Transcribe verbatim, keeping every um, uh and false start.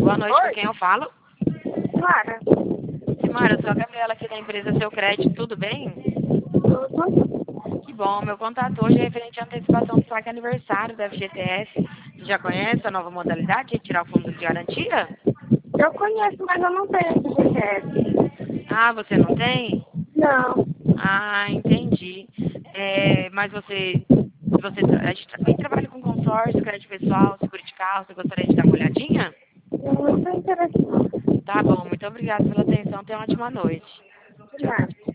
Boa noite, com Oi? quem eu falo? Clara. Simara, eu sou a Gabriela aqui da empresa Seu Crédito, tudo bem? Tudo? Que bom, meu contato hoje é referente à antecipação do saque aniversário da F G T S. Você já conhece a nova modalidade de retirar o fundo de garantia? Eu conheço, mas eu não tenho esse G P S. Ah, você não tem? Não. Ah, entendi. É, mas você, você tra- a gente também trabalha com consórcio, crédito pessoal, seguro de carro, você gostaria de dar uma olhadinha? Eu não estou interessada. Tá bom, muito obrigada pela atenção, tenha uma ótima noite. De Tchau, nada.